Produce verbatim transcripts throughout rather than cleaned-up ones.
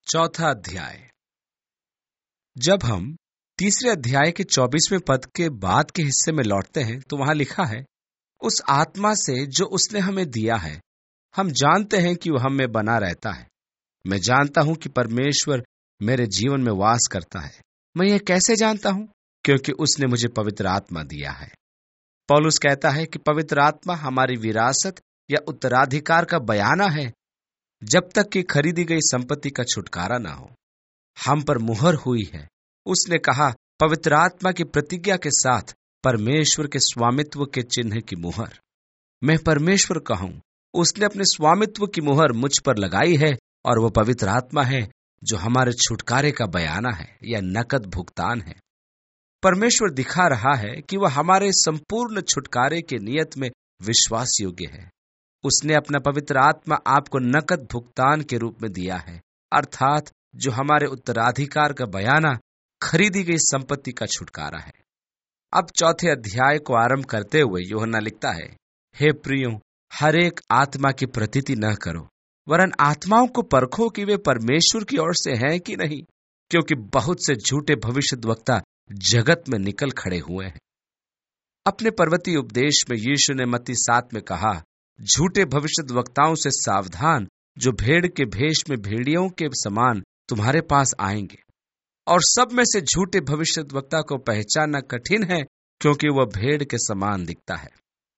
चौथा अध्याय। जब हम तीसरे अध्याय के चौबीसवें पद के बाद के हिस्से में लौटते हैं तो वहां लिखा है, उस आत्मा से जो उसने हमें दिया है हम जानते हैं कि वह हम में बना रहता है। मैं जानता हूं कि परमेश्वर मेरे जीवन में वास करता है। मैं यह कैसे जानता हूं? क्योंकि उसने मुझे पवित्र आत्मा दिया है। पौलुस कहता है कि पवित्र आत्मा हमारी विरासत या उत्तराधिकार का बयाना है जब तक कि खरीदी गई संपत्ति का छुटकारा ना हो। हम पर मुहर हुई है। उसने कहा, पवित्र आत्मा की प्रतिज्ञा के साथ परमेश्वर के स्वामित्व के चिन्ह की मुहर। मैं परमेश्वर का हूं। उसने अपने स्वामित्व की मुहर मुझ पर लगाई है और वह पवित्र आत्मा है जो हमारे छुटकारे का बयाना है या नकद भुगतान है। परमेश्वर दिखा रहा है कि वह हमारे संपूर्ण छुटकारे के नियत में विश्वास योग्य है। उसने अपना पवित्र आत्मा आपको नकद भुगतान के रूप में दिया है, अर्थात जो हमारे उत्तराधिकार का बयाना, खरीदी गई संपत्ति का छुटकारा है। अब चौथे अध्याय को आरंभ करते हुए यूहन्ना लिखता है, हे प्रियो, हर एक आत्मा की प्रतीति न करो, वरन आत्माओं को परखो कि वे परमेश्वर की ओर से हैं कि नहीं, क्योंकि बहुत से झूठे भविष्यद्वक्ता जगत में निकल खड़े हुए हैं। अपने पर्वतीय उपदेश में यीशु ने मत्ती सात में कहा, झूठे भविष्यद्वक्ताओं से सावधान, जो भेड़ के भेष में भेड़ियों के समान तुम्हारे पास आएंगे। और सब में से झूठे भविष्यद्वक्ता को पहचानना कठिन है, क्योंकि वह भेड़ के समान दिखता है।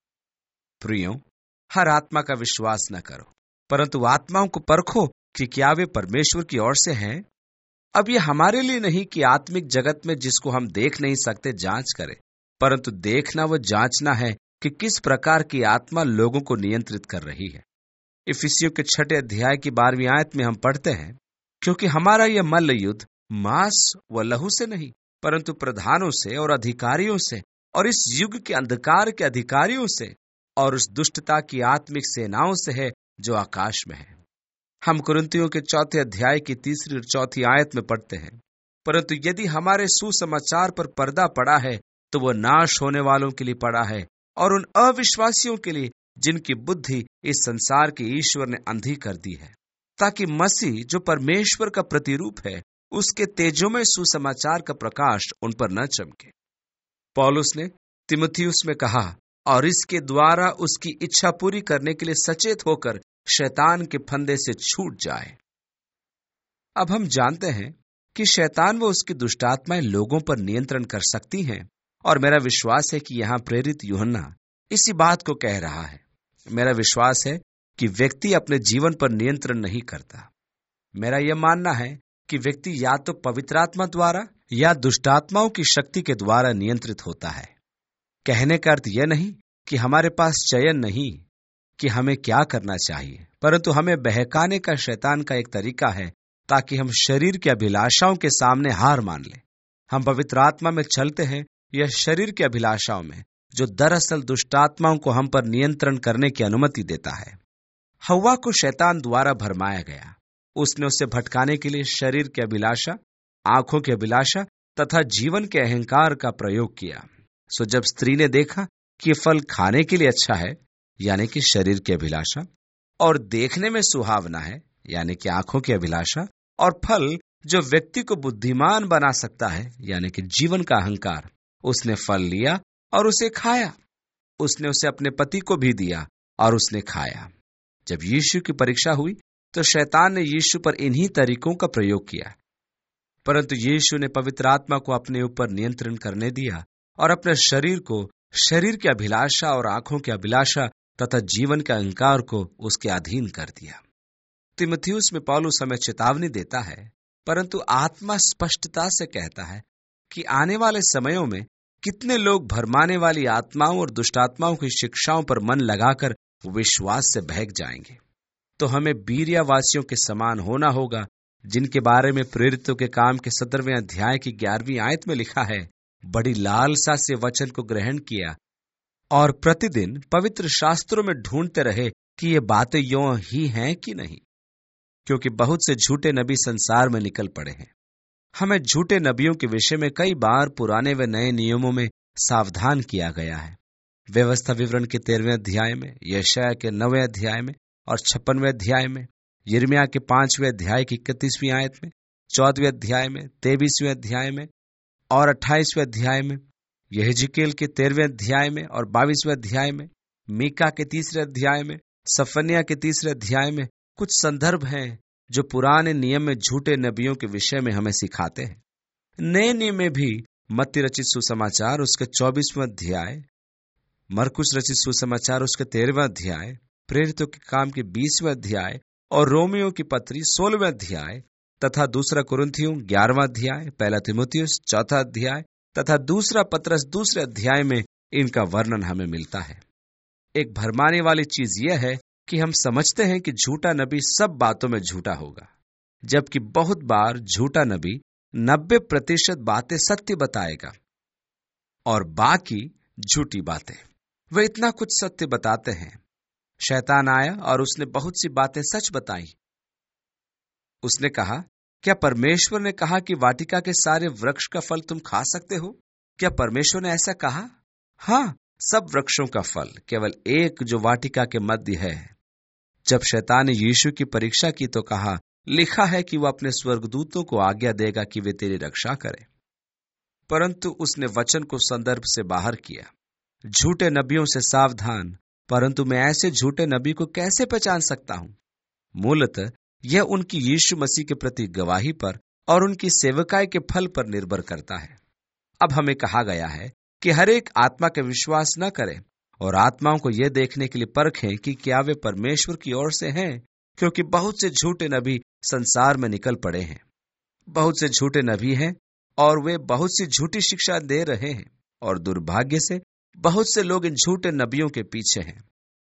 प्रियो, हर आत्मा का विश्वास न करो, परंतु आत्माओं को परखो कि क्या वे परमेश्वर की ओर से हैं। अब यह हमारे लिए नहीं कि आत्मिक जगत में जिसको हम देख नहीं सकते जांच करें, परंतु देखना व जांचना है कि किस प्रकार की आत्मा लोगों को नियंत्रित कर रही है। इफिसियों के छठे अध्याय की बारहवीं आयत में हम पढ़ते हैं, क्योंकि हमारा यह मल्ल युद्ध मांस व लहू से नहीं, परंतु प्रधानों से और अधिकारियों से और इस युग के अंधकार के अधिकारियों से और उस दुष्टता की आत्मिक सेनाओं से है जो आकाश में है। हम कुरिन्थियों के चौथे अध्याय की तीसरी और चौथी आयत में पढ़ते हैं, परंतु यदि हमारे सुसमाचार पर पर्दा पड़ा है तो वह नाश होने वालों के लिए पड़ा है और उन अविश्वासियों के लिए जिनकी बुद्धि इस संसार के ईश्वर ने अंधी कर दी है, ताकि मसीह जो परमेश्वर का प्रतिरूप है उसके तेजोमय सुसमाचार का प्रकाश उन पर न चमके। पौलुस ने तीमुथियुस में कहा, और इसके द्वारा उसकी इच्छा पूरी करने के लिए सचेत होकर शैतान के फंदे से छूट जाए। अब हम जानते हैं कि शैतान व उसकी दुष्टात्माएं लोगों पर नियंत्रण कर सकती हैं, और मेरा विश्वास है कि यहां प्रेरित यूहन्ना इसी बात को कह रहा है। मेरा विश्वास है कि व्यक्ति अपने जीवन पर नियंत्रण नहीं करता। मेरा यह मानना है कि व्यक्ति या तो पवित्र आत्मा द्वारा या दुष्टात्माओं की शक्ति के द्वारा नियंत्रित होता है। कहने का अर्थ यह नहीं कि हमारे पास चयन नहीं कि हमें क्या करना चाहिए, परंतु हमें बहकाने का शैतान का एक तरीका है ताकि हम शरीर की अभिलाषाओं के सामने हार मान लें। हम पवित्र आत्मा में चलते हैं या शरीर की अभिलाषाओं में, जो दरअसल दुष्टात्माओं को हम पर नियंत्रण करने की अनुमति देता है। हव्वा को शैतान द्वारा भरमाया गया। उसने उसे भटकाने के लिए शरीर की अभिलाषा, आंखों की अभिलाषा तथा जीवन के अहंकार का प्रयोग किया। सो जब स्त्री ने देखा कि फल खाने के लिए अच्छा है, यानी कि शरीर की अभिलाषा, और देखने में सुहावना है, यानी कि आंखों की अभिलाषा, और फल जो व्यक्ति को बुद्धिमान बना सकता है, यानी कि जीवन का अहंकार, उसने फल लिया और उसे खाया। उसने उसे अपने पति को भी दिया और उसने खाया। जब यीशु की परीक्षा हुई तो शैतान ने यीशु पर इन्हीं तरीकों का प्रयोग किया, परंतु यीशु ने पवित्र आत्मा को अपने ऊपर नियंत्रण करने दिया और अपने शरीर को, शरीर की अभिलाषा और आंखों की अभिलाषा तथा जीवन के अहंकार को उसके अधीन कर दिया। तीमुथियुस में पौलुस हमें चेतावनी देता है, परंतु आत्मा स्पष्टता से कहता है कि आने वाले समयों में कितने लोग भरमाने वाली आत्माओं और दुष्टात्माओं की शिक्षाओं पर मन लगाकर विश्वास से बहक जाएंगे। तो हमें बीरियावासियों के समान होना होगा, जिनके बारे में प्रेरितों के काम के सत्रहवें अध्याय की ग्यारहवीं आयत में लिखा है, बड़ी लालसा से वचन को ग्रहण किया और प्रतिदिन पवित्र शास्त्रों में ढूंढते रहे कि ये बातें यों ही हैं कि नहीं, क्योंकि बहुत से झूठे नबी संसार में निकल पड़े हैं। हमें झूठे नबियों के विषय में कई बार पुराने व नए नियमों में सावधान किया गया है। व्यवस्था विवरण के तेरहवें अध्याय में, यशायाह के नवे अध्याय में और छप्पनवें अध्याय में, यिर्मयाह के पांचवें अध्याय की इकतीसवीं आयत में, चौदहवें अध्याय में, तेईसवें अध्याय में और अट्ठाईसवें अध्याय में, यहेजकेल के तेरहवें अध्याय में और बाईसवें अध्याय में, मीका के तीसरे अध्याय में, सफन्याह के तीसरे अध्याय में कुछ संदर्भ हैं जो पुराने नियम में झूठे नबियों के विषय में हमें सिखाते हैं। नए नियम में भी मत्ती रचित सुसमाचार उसके चौबीसवें अध्याय, मरकुस रचित सुसमाचार उसके तेरहवें अध्याय, प्रेरितों के काम के बीसवें अध्याय और रोमियो की पत्री सोलहवें अध्याय तथा दूसरा कुरिन्थियों ग्यारहवां अध्याय, पहला तीमुथियुस चौथा अध्याय तथा दूसरा पत्रस दूसरे अध्याय में इनका वर्णन हमें मिलता है। एक भरमाने वाली चीज यह है कि हम समझते हैं कि झूठा नबी सब बातों में झूठा होगा, जबकि बहुत बार झूठा नबी नब्बे प्रतिशत बातें सत्य बताएगा और बाकी झूठी बातें। वे इतना कुछ सत्य बताते हैं। शैतान आया और उसने बहुत सी बातें सच बताई। उसने कहा, क्या परमेश्वर ने कहा कि वाटिका के सारे वृक्ष का फल तुम खा सकते हो? क्या परमेश्वर ने ऐसा कहा? हाँ, सब वृक्षों का फल, केवल एक जो वाटिका के मध्य है। जब शैतान ने यीशु की परीक्षा की तो कहा, लिखा है कि वह अपने स्वर्गदूतों को आज्ञा देगा कि वे तेरी रक्षा करें। परंतु उसने वचन को संदर्भ से बाहर किया। झूठे नबियों से सावधान, परंतु मैं ऐसे झूठे नबी को कैसे पहचान सकता हूं? मूलतः यह उनकी यीशु मसीह के प्रति गवाही पर और उनकी सेवकाई के फल पर निर्भर करता है। अब हमें कहा गया है कि हर एक आत्मा का विश्वास न करें और आत्माओं को यह देखने के लिए परखें कि क्या वे परमेश्वर की ओर से हैं, क्योंकि बहुत से झूठे नबी संसार में निकल पड़े हैं। बहुत से झूठे नबी हैं और वे बहुत सी झूठी शिक्षा दे रहे हैं और दुर्भाग्य से बहुत से लोग इन झूठे नबियों के पीछे हैं।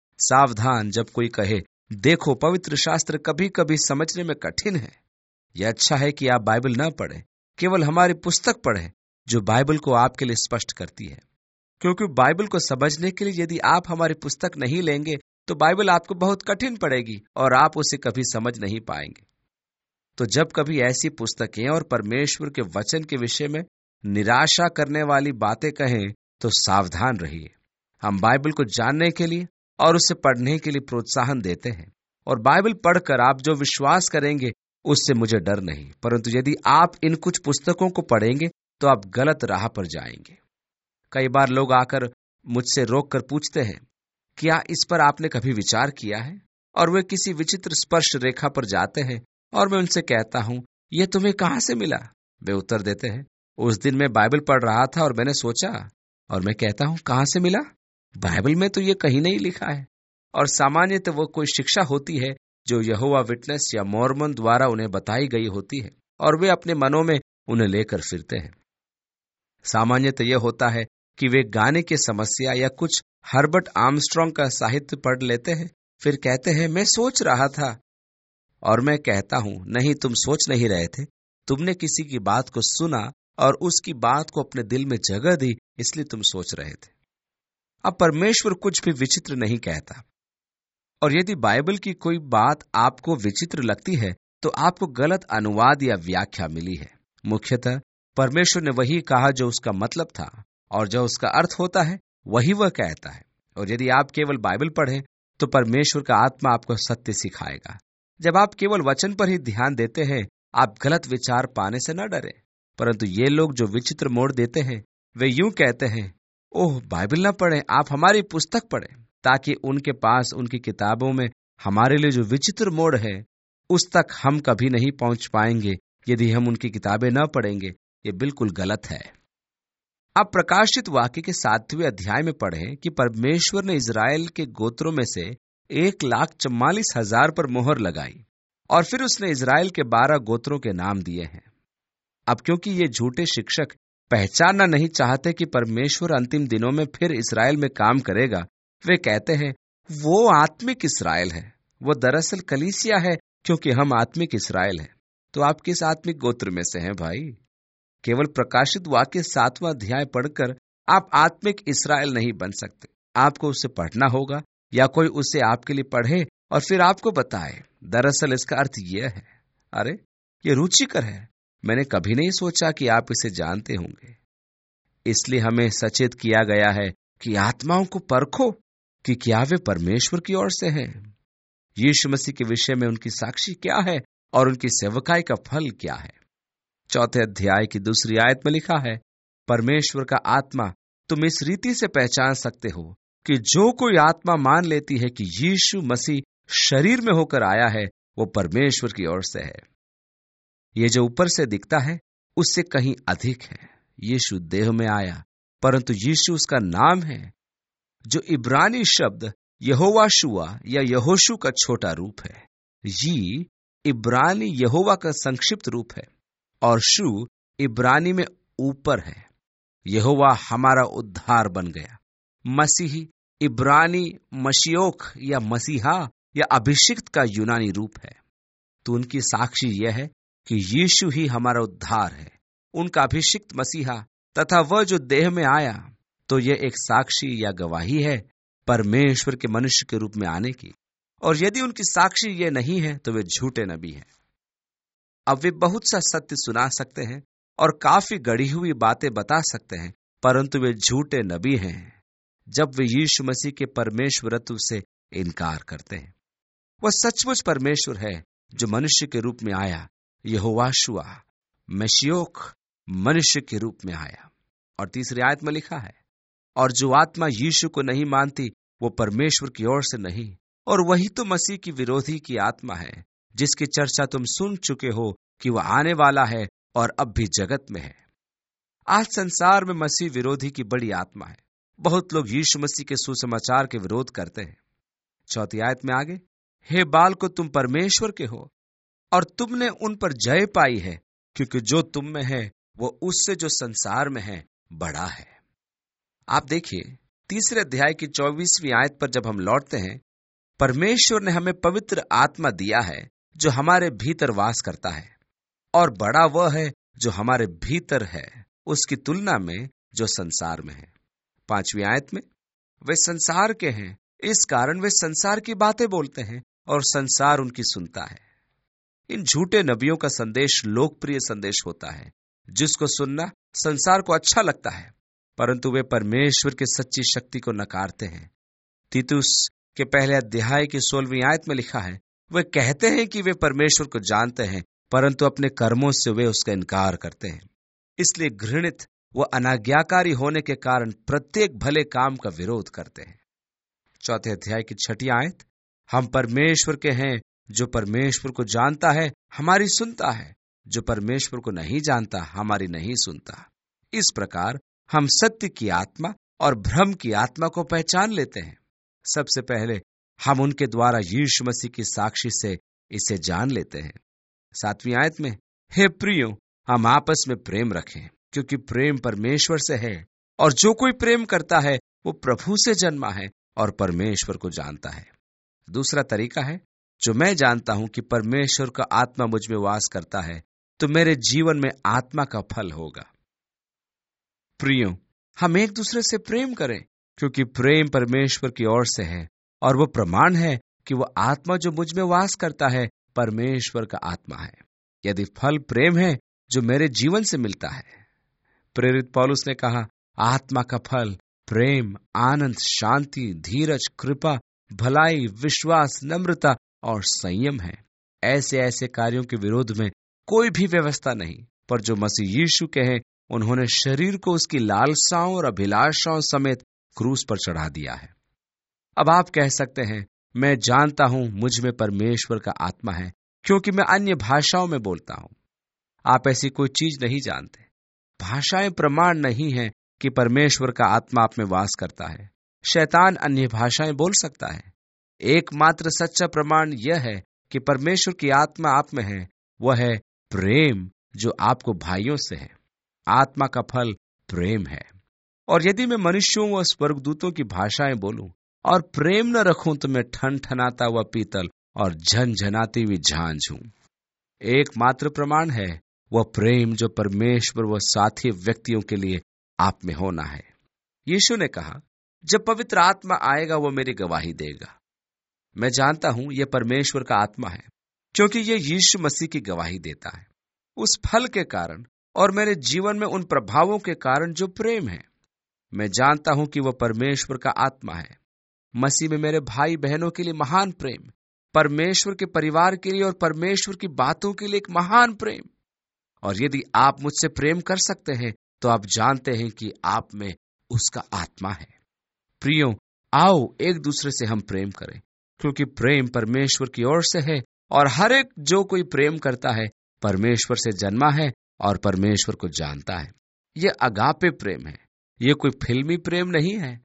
सावधान जब कोई कहे, देखो पवित्र शास्त्र कभी कभी समझने में कठिन है। यह अच्छा है कि आप बाइबल न पढ़ें, केवल हमारी पुस्तक पढ़ें जो बाइबल को आपके लिए स्पष्ट करती है। क्योंकि बाइबल को समझने के लिए यदि आप हमारी पुस्तक नहीं लेंगे तो बाइबल आपको बहुत कठिन पड़ेगी और आप उसे कभी समझ नहीं पाएंगे। तो जब कभी ऐसी पुस्तकें और परमेश्वर के वचन के विषय में निराशा करने वाली बातें कहें तो सावधान रहिए। हम बाइबल को जानने के लिए और उसे पढ़ने के लिए प्रोत्साहन देते हैं और बाइबल पढ़कर आप जो विश्वास करेंगे उससे मुझे डर नहीं। परंतु यदि आप इन कुछ पुस्तकों को पढ़ेंगे तो आप गलत राह पर जाएंगे। कई बार लोग आकर मुझसे रोक कर पूछते हैं, क्या इस पर आपने कभी विचार किया है? और वे किसी विचित्र स्पर्श रेखा पर जाते हैं और मैं उनसे कहता हूं, यह तुम्हें कहां से मिला? वे उत्तर देते हैं, उस दिन मैं बाइबल पढ़ रहा था और मैंने सोचा। और मैं कहता हूं, कहां से मिला? बाइबल में तो यह कहीं नहीं लिखा है। और सामान्यतः वो कोई शिक्षा होती है जो यहोवा विटनेस या मॉर्मन द्वारा उन्हें बताई गई होती है और वे अपने मनों में उन्हें लेकर फिरते हैं। सामान्यतः यह होता है कि वे गाने की समस्या या कुछ हर्बर्ट आर्मस्ट्रांग का साहित्य पढ़ लेते हैं, फिर कहते हैं, मैं सोच रहा था। और मैं कहता हूं, नहीं, तुम सोच नहीं रहे थे, तुमने किसी की बात को सुना और उसकी बात को अपने दिल में जगह दी, इसलिए तुम सोच रहे थे। अब परमेश्वर कुछ भी विचित्र नहीं कहता, और यदि बाइबल की कोई बात आपको विचित्र लगती है तो आपको गलत अनुवाद या व्याख्या मिली है। मुख्यतः परमेश्वर ने वही कहा जो उसका मतलब था, और जो उसका अर्थ होता है वही वह कहता है। और यदि आप केवल बाइबल पढ़ें तो परमेश्वर का आत्मा आपको सत्य सिखाएगा। जब आप केवल वचन पर ही ध्यान देते हैं, आप गलत विचार पाने से न डरें। परंतु ये लोग जो विचित्र मोड़ देते हैं, वे यूं कहते हैं, ओह, बाइबल न पढ़ें, आप हमारी पुस्तक पढ़ें, ताकि उनके पास उनकी किताबों में हमारे लिए जो विचित्र मोड़ है उस तक हम कभी नहीं पहुंच पाएंगे यदि हम उनकी किताबें न पढ़ेंगे। ये बिल्कुल गलत है। अब प्रकाशित वाक्य के सातवें अध्याय में पढ़ें कि परमेश्वर ने इजराइल के गोत्रों में से एक लाख चौवालीस हजार पर मोहर लगाई और फिर उसने इजराइल के बारह गोत्रों के नाम दिए हैं। अब क्योंकि ये झूठे शिक्षक पहचानना नहीं चाहते कि परमेश्वर अंतिम दिनों में फिर इजराइल में काम करेगा, वे कहते हैं वो आत्मिक इस्राएल है। वो दरअसल कलीसिया है, क्योंकि हम आत्मिक इस्राएल हैं। तो आप किस आत्मिक गोत्र में से हैं भाई? केवल प्रकाशित वाक्य सातवां अध्याय पढ़कर आप आत्मिक इस्राएल नहीं बन सकते। आपको उसे पढ़ना होगा या कोई उसे आपके लिए पढ़े और फिर आपको बताए। दरअसल इसका अर्थ यह है, अरे ये रुचिकर है, मैंने कभी नहीं सोचा कि आप इसे जानते होंगे। इसलिए हमें सचेत किया गया है कि आत्माओं को परखो कि क्या वे परमेश्वर की ओर से हैं। यीशु मसीह के विषय में उनकी साक्षी क्या है और उनकी सेवकाई का फल क्या है। चौथे अध्याय की दूसरी आयत में लिखा है, परमेश्वर का आत्मा तुम इस रीति से पहचान सकते हो कि जो कोई आत्मा मान लेती है कि यीशु मसीह शरीर में होकर आया है, वो परमेश्वर की ओर से है। ये जो ऊपर से दिखता है उससे कहीं अधिक है। यीशु देह में आया, परंतु यीशु उसका नाम है, जो इब्रानी शब्द यहोवा शुआ या यहोशू का छोटा रूप है। ये इब्रानी यहोवा का संक्षिप्त रूप है और शू इब्रानी में ऊपर है। यहोवा हमारा उद्धार बन गया। मसीही इब्रानी मशियोख या मसीहा या अभिषिक्त का यूनानी रूप है। तो उनकी साक्षी यह है कि यीशु ही हमारा उद्धार है, उनका अभिषिक्त मसीहा तथा वह जो देह में आया। तो यह एक साक्षी या गवाही है परमेश्वर के मनुष्य के रूप में आने की। और यदि उनकी साक्षी यह नहीं है तो वे झूठे नबी हैं। अब वे बहुत सा सत्य सुना सकते हैं और काफी गढ़ी हुई बातें बता सकते हैं, परंतु वे झूठे नबी हैं जब वे यीशु मसीह के परमेश्वरत्व से इनकार करते हैं। वह सचमुच परमेश्वर है जो मनुष्य के रूप में आया, यहोवा शुआ मशियोख मनुष्य के रूप में आया। और तीसरी आयत में लिखा है, और जो आत्मा यीशु को नहीं मानती वो परमेश्वर की ओर से नहीं, और वही तो मसीह की विरोधी की आत्मा है, जिसकी चर्चा तुम सुन चुके हो कि वह आने वाला है और अब भी जगत में है। आज संसार में मसीह विरोधी की बड़ी आत्मा है। बहुत लोग यीशु मसीह के सुसमाचार के विरोध करते हैं। चौथी आयत में आगे, हे बालको तुम परमेश्वर के हो और तुमने उन पर जय पाई है, क्योंकि जो तुम में है वो उससे जो संसार में है बड़ा है। आप देखिए तीसरे अध्याय की चौबीसवीं आयत पर जब हम लौटते हैं, परमेश्वर ने हमें पवित्र आत्मा दिया है जो हमारे भीतर वास करता है, और बड़ा वह है जो हमारे भीतर है उसकी तुलना में जो संसार में है। पांचवी आयत में, वे संसार के हैं, इस कारण वे संसार की बातें बोलते हैं और संसार उनकी सुनता है। इन झूठे नबियों का संदेश लोकप्रिय संदेश होता है, जिसको सुनना संसार को अच्छा लगता है, परंतु वे परमेश्वर की सच्ची शक्ति को नकारते हैं। तीतुस के पहले अध्याय की सोलहवीं आयत में लिखा है, वे कहते हैं कि वे परमेश्वर को जानते हैं, परंतु अपने कर्मों से वे उसका इनकार करते हैं। इसलिए घृणित व अनाज्ञाकारी होने के कारण प्रत्येक भले काम का विरोध करते हैं। चौथे अध्याय की छठी आयत, हम परमेश्वर के हैं, जो परमेश्वर को जानता है हमारी सुनता है, जो परमेश्वर को नहीं जानता हमारी नहीं सुनता। इस प्रकार हम सत्य की आत्मा और भ्रम की आत्मा को पहचान लेते हैं। सबसे पहले हम उनके द्वारा यीशु मसीह की साक्षी से इसे जान लेते हैं। सातवीं आयत में, हे प्रियो हम आपस में प्रेम रखें, क्योंकि प्रेम परमेश्वर से है, और जो कोई प्रेम करता है वो प्रभु से जन्मा है और परमेश्वर को जानता है। दूसरा तरीका है, जो मैं जानता हूं कि परमेश्वर का आत्मा मुझ में वास करता है, तो मेरे जीवन में आत्मा का फल होगा। प्रियो हम एक दूसरे से प्रेम करें, क्योंकि प्रेम परमेश्वर की ओर से है, और वो प्रमाण है कि वो आत्मा जो मुझ में वास करता है परमेश्वर का आत्मा है। यदि फल प्रेम है जो मेरे जीवन से मिलता है। प्रेरित पौलुस ने कहा, आत्मा का फल प्रेम, आनंद, शांति, धीरज, कृपा, भलाई, विश्वास, नम्रता और संयम है। ऐसे ऐसे कार्यों के विरोध में कोई भी व्यवस्था नहीं, पर जो मसीह यीशु के हैं उन्होंने शरीर को उसकी लालसाओं और अभिलाषाओं समेत क्रूस पर चढ़ा दिया है। अब आप कह सकते हैं, मैं जानता हूं मुझ में परमेश्वर का आत्मा है, क्योंकि मैं अन्य भाषाओं में बोलता हूं। आप ऐसी कोई चीज नहीं जानते। भाषाएं प्रमाण नहीं है कि परमेश्वर का आत्मा आप में वास करता है। शैतान अन्य भाषाएं बोल सकता है। एकमात्र सच्चा प्रमाण यह है कि परमेश्वर की आत्मा आप में है, वह है प्रेम जो आपको भाइयों से है। आत्मा का फल प्रेम है। और यदि मैं मनुष्यों व स्वर्गदूतों की भाषाएं बोलूं और प्रेम न रखूं तो मैं ठन ठनाता हुआ पीतल और झनझनाती हुई झांझ हूं। एकमात्र प्रमाण है वह प्रेम जो परमेश्वर व साथी व्यक्तियों के लिए आप में होना है। यीशु ने कहा, जब पवित्र आत्मा आएगा वो मेरी गवाही देगा। मैं जानता हूं यह परमेश्वर का आत्मा है, क्योंकि यह यीशु मसीह की गवाही देता है, उस फल के कारण और मेरे जीवन में उन प्रभावों के कारण जो प्रेम है। मैं जानता हूं कि वह परमेश्वर का आत्मा है। मसीह में मेरे भाई बहनों के लिए महान प्रेम, परमेश्वर के परिवार के लिए और परमेश्वर की बातों के लिए एक महान प्रेम। और यदि आप मुझसे प्रेम कर सकते हैं तो आप जानते हैं कि आप में उसका आत्मा है। प्रियो, आओ एक दूसरे से हम प्रेम करें, क्योंकि प्रेम परमेश्वर की ओर से है और हर एक जो कोई प्रेम करता है परमेश्वर से जन्मा है और परमेश्वर को जानता है। यह अगापे प्रेम है। यह कोई फिल्मी प्रेम नहीं है,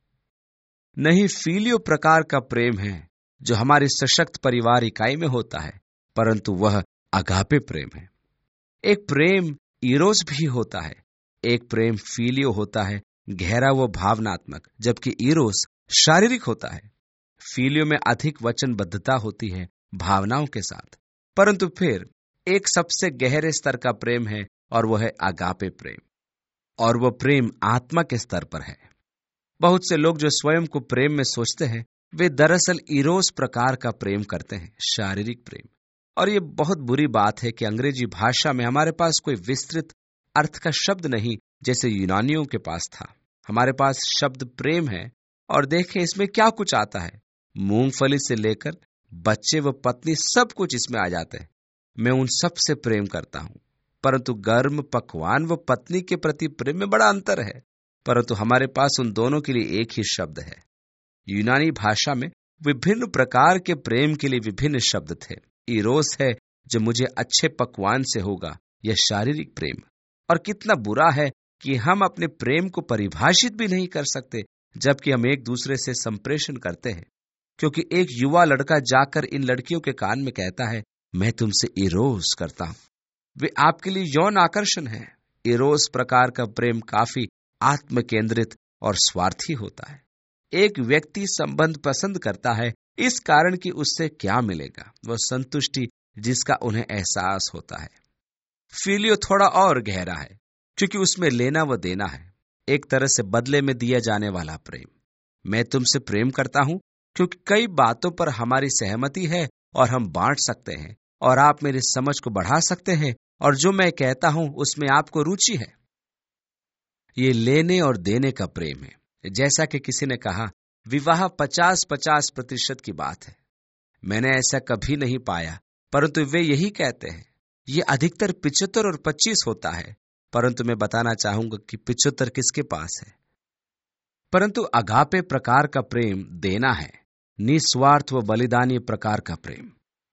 नहीं फिलियो प्रकार का प्रेम है जो हमारी सशक्त परिवार इकाई में होता है, परंतु वह अगापे प्रेम है। एक प्रेम इरोस भी होता है, एक प्रेम फिलियो होता है, गहरा व भावनात्मक, जबकि इरोस शारीरिक होता है। फिलियो में अधिक वचनबद्धता होती है भावनाओं के साथ, परंतु फिर एक सबसे गहरे स्तर का प्रेम है और वह है अगापे प्रेम, और वह प्रेम आत्मा के स्तर पर है। बहुत से लोग जो स्वयं को प्रेम में सोचते हैं वे दरअसल इरोस प्रकार का प्रेम करते हैं, शारीरिक प्रेम। और ये बहुत बुरी बात है कि अंग्रेजी भाषा में हमारे पास कोई विस्तृत अर्थ का शब्द नहीं जैसे यूनानियों के पास था। हमारे पास शब्द प्रेम है और देखें इसमें क्या कुछ आता है। मूंगफली से लेकर बच्चे व पत्नी सब कुछ इसमें आ जाते हैं। मैं उन सब से प्रेम करता हूं, परंतु गर्म पकवान व पत्नी के प्रति प्रेम में बड़ा अंतर है, परंतु हमारे पास उन दोनों के लिए एक ही शब्द है। यूनानी भाषा में विभिन्न प्रकार के प्रेम के लिए विभिन्न शब्द थे। इरोस है जो मुझे अच्छे पकवान से होगा, यह शारीरिक प्रेम। और कितना बुरा है कि हम अपने प्रेम को परिभाषित भी नहीं कर सकते जबकि हम एक दूसरे से संप्रेषण करते हैं, क्योंकि एक युवा लड़का जाकर इन लड़कियों के कान में कहता है, मैं तुमसे इरोस करता हूं। वे आपके लिए यौन आकर्षण है। इरोस प्रकार का प्रेम काफी आत्म केंद्रित और स्वार्थी होता है। एक व्यक्ति संबंध पसंद करता है इस कारण कि उससे क्या मिलेगा, वह संतुष्टि जिसका उन्हें एहसास होता है। फिलियो थोड़ा और गहरा है, क्योंकि उसमें लेना व देना है, एक तरह से बदले में दिया जाने वाला प्रेम। मैं तुमसे प्रेम करता हूं क्योंकि कई बातों पर हमारी सहमति है और हम बांट सकते हैं और आप मेरी समझ को बढ़ा सकते हैं, और जो मैं कहता हूं उसमें आपको रुचि है। ये लेने और देने का प्रेम है। जैसा कि किसी ने कहा, विवाह पचास पचास प्रतिशत की बात है। मैंने ऐसा कभी नहीं पाया, परंतु वे यही कहते हैं। ये अधिकतर पिचहत्तर और पच्चीस होता है, परंतु मैं बताना चाहूंगा कि पिचहत्तर किसके पास है। परंतु अगापे प्रकार का प्रेम देना है, निस्वार्थ व बलिदानी प्रकार का प्रेम।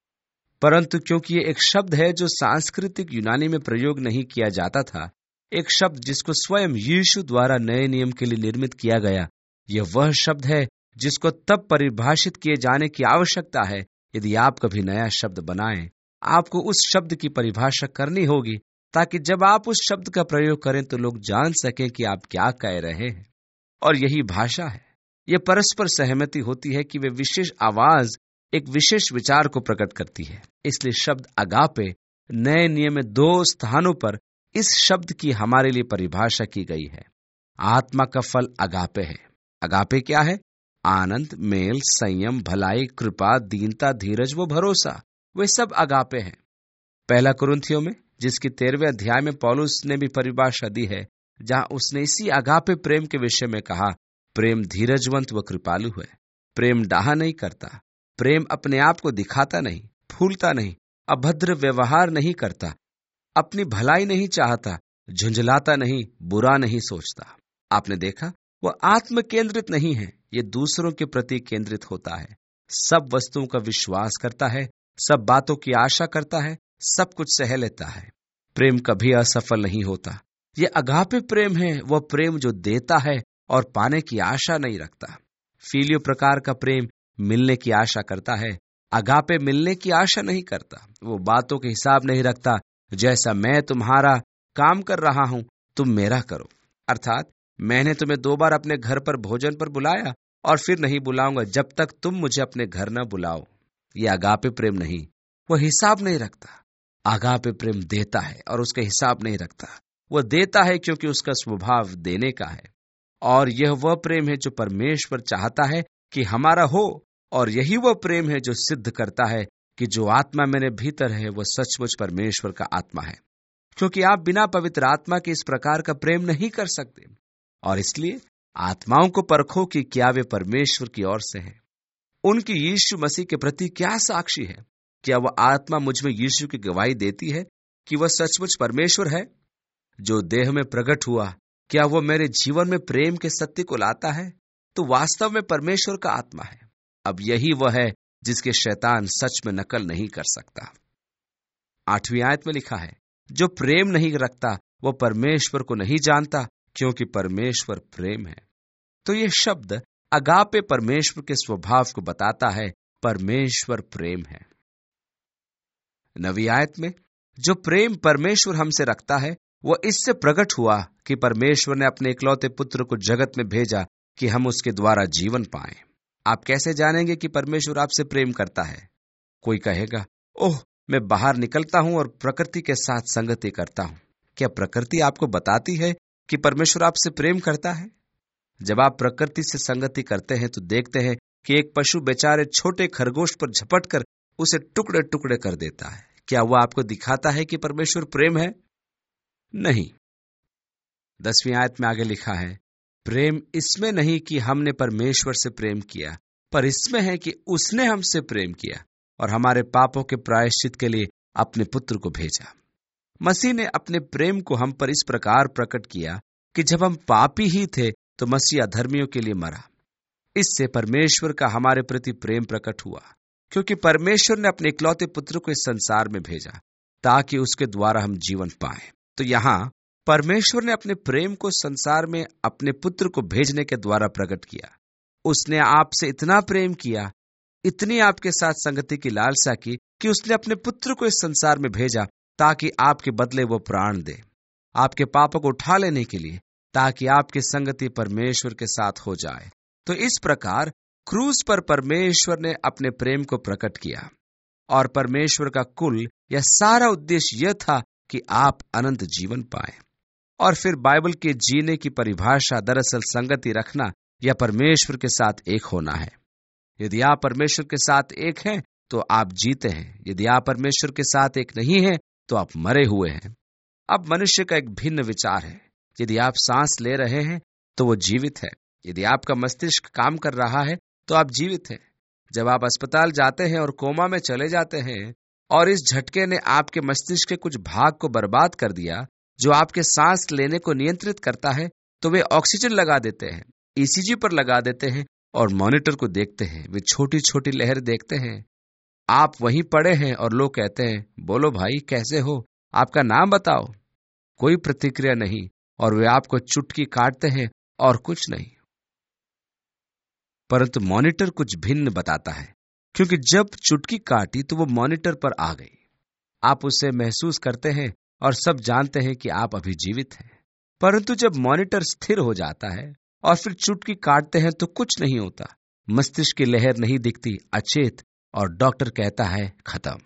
परंतु क्योंकि ये एक शब्द है जो सांस्कृतिक यूनानी में प्रयोग नहीं किया जाता था, एक शब्द जिसको स्वयं यीशु द्वारा नए नियम के लिए निर्मित किया गया, यह वह शब्द है जिसको तब परिभाषित किए जाने की आवश्यकता है। यदि आप कभी नया शब्द बनाएं, आपको उस शब्द की परिभाषा करनी होगी, ताकि जब आप उस शब्द का प्रयोग करें तो लोग जान सकें कि आप क्या कह रहे हैं। और यही भाषा है। यह परस्पर सहमति होती है कि वे विशेष आवाज एक विशेष विचार को प्रकट करती है। इसलिए शब्द अगापे नए नियम में दो स्थानों पर इस शब्द की हमारे लिए परिभाषा की गई है। आत्मा का फल अगापे है। अगापे क्या है? आनंद, मेल, संयम, भलाई, कृपा, दीनता, धीरज व भरोसा, वे सब अगापे हैं। पहला कुरिन्थियों में, जिसकी तेरहवें अध्याय में पौलुस ने भी परिभाषा दी है, जहां उसने इसी अगापे प्रेम के विषय में कहा, प्रेम धीरजवंत व कृपालु है, प्रेम डाहा नहीं करता, प्रेम अपने आप को दिखाता नहीं, फूलता नहीं, अभद्र व्यवहार नहीं करता, अपनी भलाई नहीं चाहता, झुंझलाता नहीं, बुरा नहीं सोचता। आपने देखा, वह आत्म केंद्रित नहीं है, ये दूसरों के प्रति केंद्रित होता है। सब वस्तुओं का विश्वास करता है, सब बातों की आशा करता है, सब कुछ सह लेता है। प्रेम कभी असफल नहीं होता। यह अगापे प्रेम है, वह प्रेम जो देता है और पाने की आशा नहीं रखता। फिलियो प्रकार का प्रेम मिलने की आशा करता है, अगापे मिलने की आशा नहीं करता। वो बातों के हिसाब नहीं रखता, जैसा मैं तुम्हारा काम कर रहा हूं तुम मेरा करो। अर्थात मैंने तुम्हें दो बार अपने घर पर भोजन पर बुलाया और फिर नहीं बुलाऊंगा जब तक तुम मुझे अपने घर न बुलाओ। यह अगापे प्रेम नहीं। वह हिसाब नहीं रखता। अगापे प्रेम देता है और उसका हिसाब नहीं रखता। वह देता है क्योंकि उसका स्वभाव देने का है, और यह वह प्रेम है जो परमेश्वर चाहता है कि हमारा हो, और यही वह प्रेम है जो सिद्ध करता है कि जो आत्मा मेरे भीतर है वह सचमुच परमेश्वर का आत्मा है। क्योंकि आप बिना पवित्र आत्मा के इस प्रकार का प्रेम नहीं कर सकते, और इसलिए आत्माओं को परखो कि क्या वे परमेश्वर की ओर से हैं। उनकी यीशु मसीह के प्रति क्या साक्षी है? क्या वह आत्मा मुझ में यीशु की गवाही देती है कि वह सचमुच परमेश्वर है जो देह में प्रकट हुआ? क्या वह मेरे जीवन में प्रेम के सत्य को लाता है? तो वास्तव में परमेश्वर का आत्मा है। अब यही वह है जिसके शैतान सच में नकल नहीं कर सकता। आठवीं आयत में लिखा है, जो प्रेम नहीं रखता वह परमेश्वर को नहीं जानता, क्योंकि परमेश्वर प्रेम है। तो यह शब्द अगापे परमेश्वर के स्वभाव को बताता है। परमेश्वर प्रेम है। नवीं आयत में, जो प्रेम परमेश्वर हमसे रखता है वह इससे प्रकट हुआ कि परमेश्वर ने अपने इकलौते पुत्र को जगत में भेजा कि हम उसके द्वारा जीवन पाएं। आप कैसे जानेंगे कि परमेश्वर आपसे प्रेम करता है? कोई कहेगा, ओह, मैं बाहर निकलता हूं और प्रकृति के साथ संगति करता हूं। क्या प्रकृति आपको बताती है कि परमेश्वर आपसे प्रेम करता है? जब आप प्रकृति से संगति करते हैं तो देखते हैं कि एक पशु बेचारे छोटे खरगोश पर झपटकर उसे टुकड़े टुकड़े कर देता है। क्या वह आपको दिखाता है कि परमेश्वर प्रेम है? नहीं। दसवीं आयत में आगे लिखा है, प्रेम इसमें नहीं कि हमने परमेश्वर से प्रेम किया, पर इसमें है कि उसने हमसे प्रेम किया और हमारे पापों के प्रायश्चित के लिए अपने पुत्र को भेजा। मसीह ने अपने प्रेम को हम पर इस प्रकार प्रकट किया कि जब हम पापी ही थे तो मसीह अधर्मियों के लिए मरा। इससे परमेश्वर का हमारे प्रति प्रेम प्रकट हुआ, क्योंकि परमेश्वर ने अपने इकलौते पुत्र को इस संसार में भेजा ताकि उसके द्वारा हम जीवन पाएं। तो यहाँ परमेश्वर ने अपने प्रेम को संसार में अपने पुत्र को भेजने के द्वारा प्रकट किया। उसने आपसे इतना प्रेम किया, इतनी आपके साथ संगति की लालसा की कि उसने अपने पुत्र को इस संसार में भेजा ताकि आपके बदले वो प्राण दे, आपके पापों को उठा लेने के लिए, ताकि आपकी संगति परमेश्वर के साथ हो जाए। तो इस प्रकार क्रूस पर परमेश्वर ने अपने प्रेम को प्रकट किया और परमेश्वर का कुल यह सारा उद्देश्य यह था कि आप अनंत जीवन पाएं। और फिर बाइबल के जीने की परिभाषा दरअसल संगति रखना या परमेश्वर के साथ एक होना है। यदि आप परमेश्वर के साथ एक हैं तो आप जीते हैं, यदि आप परमेश्वर के साथ एक नहीं हैं तो आप मरे हुए हैं। अब मनुष्य का एक भिन्न विचार है। यदि आप सांस ले रहे हैं तो वो जीवित है, यदि आपका मस्तिष्क काम कर रहा है तो आप जीवित हैं। जब आप अस्पताल जाते हैं और कोमा में चले जाते हैं और इस झटके ने आपके मस्तिष्क के कुछ भाग को बर्बाद कर दिया जो आपके सांस लेने को नियंत्रित करता है, तो वे ऑक्सीजन लगा देते हैं, ईसीजी पर लगा देते हैं और मॉनिटर को देखते हैं। वे छोटी छोटी लहर देखते हैं। आप वहीं पड़े हैं और लोग कहते हैं, बोलो भाई कैसे हो, आपका नाम बताओ। कोई प्रतिक्रिया नहीं और वे आपको चुटकी काटते हैं और कुछ नहीं। परंतु मॉनिटर कुछ भिन्न बताता है, क्योंकि जब चुटकी काटी तो वो मॉनिटर पर आ गई। आप उसे महसूस करते हैं और सब जानते हैं कि आप अभी जीवित हैं। परंतु जब मॉनिटर स्थिर हो जाता है और फिर चुटकी काटते हैं तो कुछ नहीं होता, मस्तिष्क की लहर नहीं दिखती, अचेत, और डॉक्टर कहता है खत्म।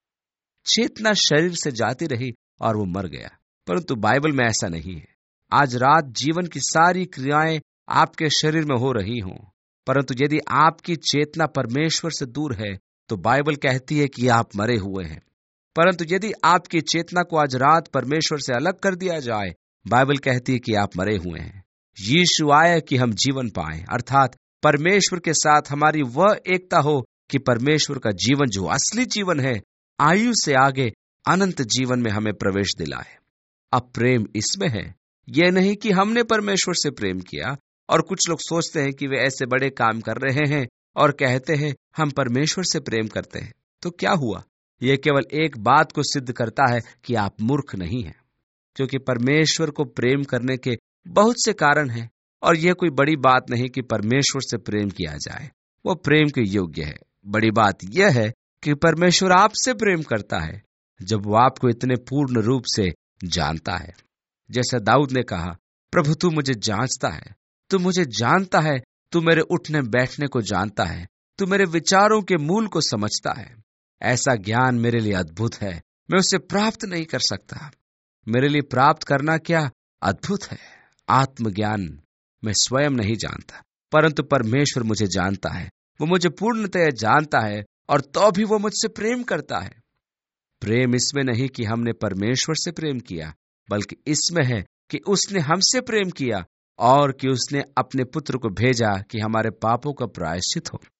चेतना शरीर से जाती रही और वो मर गया। परंतु बाइबल में ऐसा नहीं है। आज रात जीवन की सारी क्रियाएं आपके शरीर में हो रही हों, परंतु यदि आपकी चेतना परमेश्वर से दूर है तो बाइबल कहती है कि आप मरे हुए हैं। परंतु यदि आपकी चेतना को आज रात परमेश्वर से अलग कर दिया जाए, बाइबल कहती है कि आप मरे हुए हैं। यीशु आया कि हम जीवन पाएं, अर्थात परमेश्वर के साथ हमारी वह एकता हो कि परमेश्वर का जीवन जो असली जीवन है, आयु से आगे अनंत जीवन में हमें प्रवेश दिलाए। अब प्रेम इसमें है, यह नहीं कि हमने परमेश्वर से प्रेम किया। और कुछ लोग सोचते हैं कि वे ऐसे बड़े काम कर रहे हैं और कहते हैं हम परमेश्वर से प्रेम करते हैं। तो क्या हुआ? यह केवल एक बात को सिद्ध करता है कि आप मूर्ख नहीं हैं, क्योंकि परमेश्वर को प्रेम करने के बहुत से कारण हैं और यह कोई बड़ी बात नहीं कि परमेश्वर से प्रेम किया जाए। वो प्रेम के योग्य है। बड़ी बात यह है कि परमेश्वर आपसे प्रेम करता है जब वो आपको इतने पूर्ण रूप से जानता है। जैसे दाऊद ने कहा, प्रभु तू मुझे जांचता है, तू मुझे जानता है, तू मेरे उठने बैठने को जानता है, तू मेरे विचारों के मूल को समझता है। ऐसा ज्ञान मेरे लिए अद्भुत है, मैं उसे प्राप्त नहीं कर सकता। मेरे लिए प्राप्त करना क्या अद्भुत है। आत्मज्ञान मैं स्वयं नहीं जानता, परंतु परमेश्वर मुझे जानता है। वो मुझे पूर्णतः जानता है और तो भी वो मुझसे प्रेम करता है। प्रेम इसमें नहीं कि हमने परमेश्वर से प्रेम किया, बल्कि इसमें है कि उसने हमसे प्रेम किया और कि उसने अपने पुत्र को भेजा कि हमारे पापों का प्रायश्चित हो।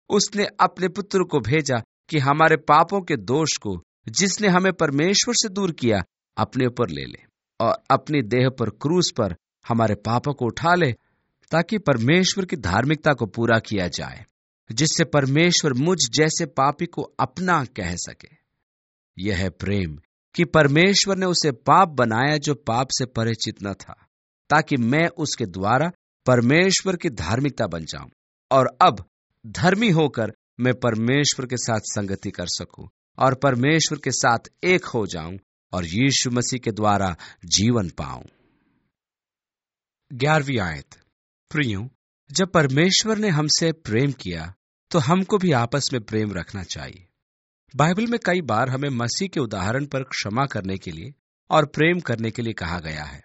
उसने अपने पुत्र को भेजा कि हमारे पापों के दोष को, जिसने हमें परमेश्वर से दूर किया, अपने ऊपर ले ले और अपनी देह पर क्रूस पर हमारे पापों को उठा ले, ताकि परमेश्वर की धार्मिकता को पूरा किया जाए, जिससे परमेश्वर मुझ जैसे पापी को अपना कह सके। यह है प्रेम कि परमेश्वर ने उसे पाप बनाया जो पाप से परिचित न था, ताकि मैं उसके द्वारा परमेश्वर की धार्मिकता बन जाऊं और अब धर्मी होकर मैं परमेश्वर के साथ संगति कर सकूं और परमेश्वर के साथ एक हो जाऊं और यीशु मसीह के द्वारा जीवन पाऊं। ग्यारहवीं आयत। प्रियो, जब परमेश्वर ने हमसे प्रेम किया तो हमको भी आपस में प्रेम रखना चाहिए। बाइबल में कई बार हमें मसीह के उदाहरण पर क्षमा करने के लिए और प्रेम करने के लिए कहा गया है,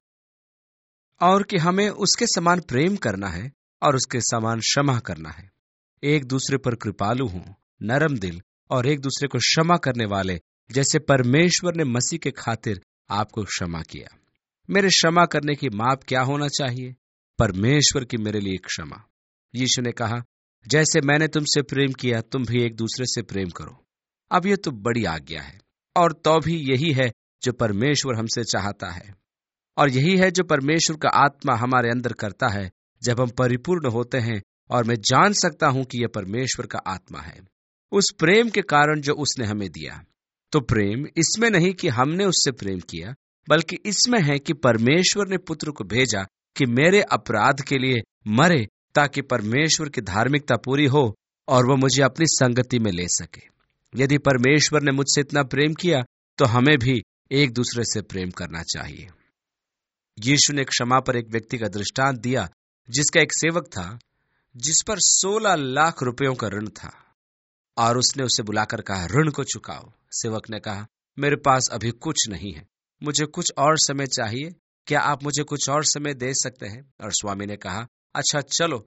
और कि हमें उसके समान प्रेम करना है और उसके समान क्षमा करना है। एक दूसरे पर कृपालु हों, नरम दिल और एक दूसरे को क्षमा करने वाले, जैसे परमेश्वर ने मसीह के खातिर आपको क्षमा किया। मेरे क्षमा करने की माप क्या होना चाहिए? परमेश्वर की मेरे लिए क्षमा। यीशु ने कहा, जैसे मैंने तुमसे प्रेम किया तुम भी एक दूसरे से प्रेम करो। अब ये तो बड़ी आज्ञा है, और तो भी यही है जो परमेश्वर हमसे चाहता है, और यही है जो परमेश्वर का आत्मा हमारे अंदर करता है जब हम परिपूर्ण होते हैं। और मैं जान सकता हूं कि यह परमेश्वर का आत्मा है, उस प्रेम के कारण जो उसने हमें दिया। तो प्रेम इसमें नहीं कि हमने उससे प्रेम किया, बल्कि इसमें है कि परमेश्वर ने पुत्र को भेजा कि मेरे अपराध के लिए मरे, ताकि परमेश्वर की धार्मिकता पूरी हो और वह मुझे अपनी संगति में ले सके। यदि परमेश्वर ने मुझसे इतना प्रेम किया तो हमें भी एक दूसरे से प्रेम करना चाहिए। यीशु ने क्षमा पर एक व्यक्ति का दृष्टांत दिया, जिसका एक सेवक था जिस पर सोलह लाख रुपयों का ऋण था, और उसने उसे बुलाकर कहा, ऋण को चुकाओ। सेवक ने कहा, मेरे पास अभी कुछ नहीं है, मुझे कुछ और समय चाहिए, क्या आप मुझे कुछ और समय दे सकते हैं? और स्वामी ने कहा, अच्छा चलो,